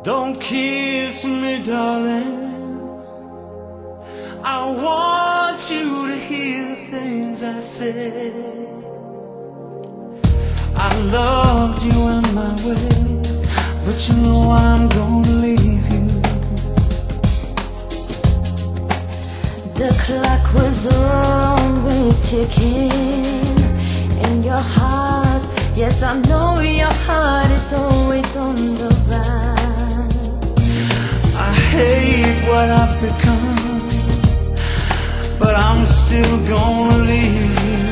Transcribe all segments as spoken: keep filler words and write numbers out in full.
Don't kiss me, darling. I want you to hear the things I said. I loved you in my way, but you know I'm gonna leave you. The clock was always ticking in your heart. Yes, I know your heart is always on the run. I hate what I've become, but I'm still gonna leave you.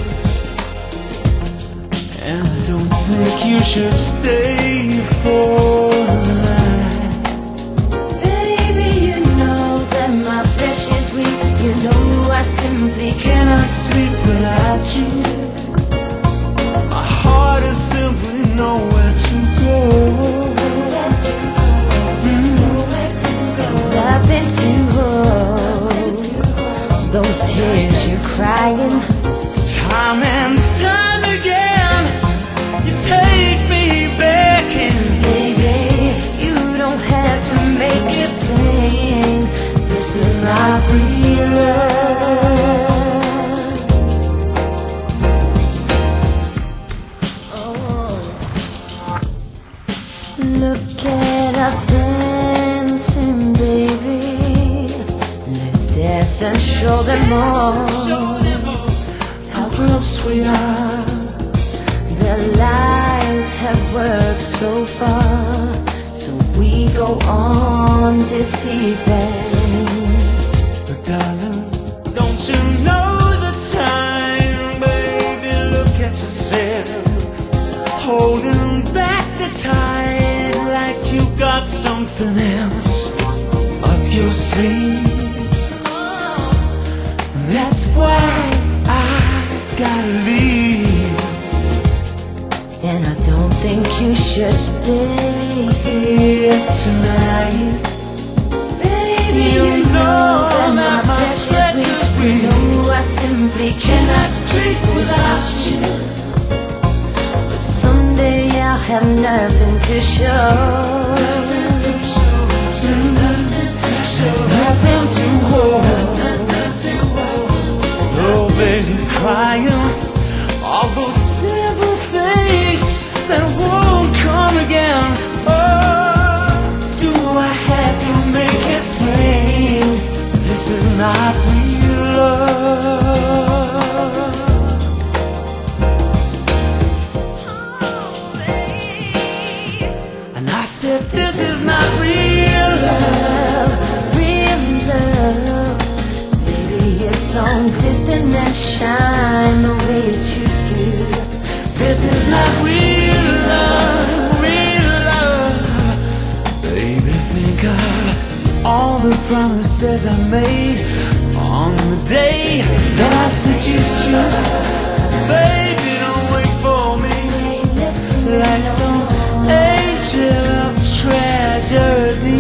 And I don't think you should stay for the night. Baby, you know that my flesh is weak. You know I simply cannot sleep without you. My heart is simply nowhere to go. Nowhere to go, nowhere to go, nothing to hold. Those tears you're crying, Time and time again, you take me back in. baby, you don't have to make it plain. This is not real love. Oh. Look at us dancing, baby. Let's dance and show them all How close we are. the lies have worked so far, so we go on deceiving. But darling, don't you know the time, baby? Look at yourself, holding back the tide like you got something else up your sleeve. That's why I gotta leave. And I don't think you should stay here Tonight, baby. you know that that my flesh is precious weak. You weak. know I simply cannot sleep without you. But someday I'll have nothing to show. Nothing to hold. Oh, baby, crying all those simple things that won't come again. Oh, do I have to make it plain? This is not real love. And I said, this is not real love. Real love, baby, it don't glisten and shine the way it used to. This is not real love, real love. Baby, think of all the promises I made on the day that I seduced you. Baby, don't wait for me like some angel of tragedy.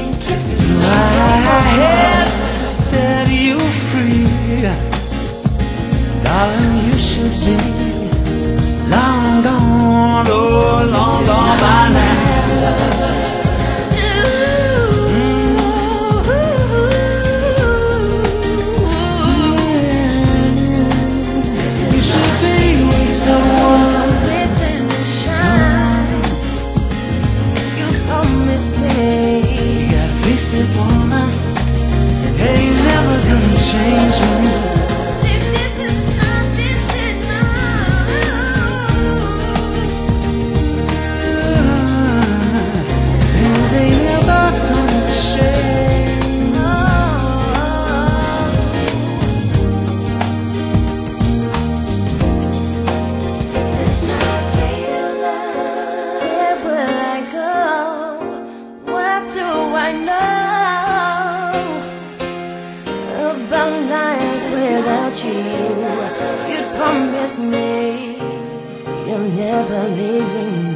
I had to set you free. Darling, you should be long gone, oh, long gone by now. You should be with someone, someone. You promised me. You gotta fix it, woman. Ain't never gonna change me. Things ain't never gonna change. This is not real love. Where will I go? What do I know about life without you? You promised me you'll never leave me.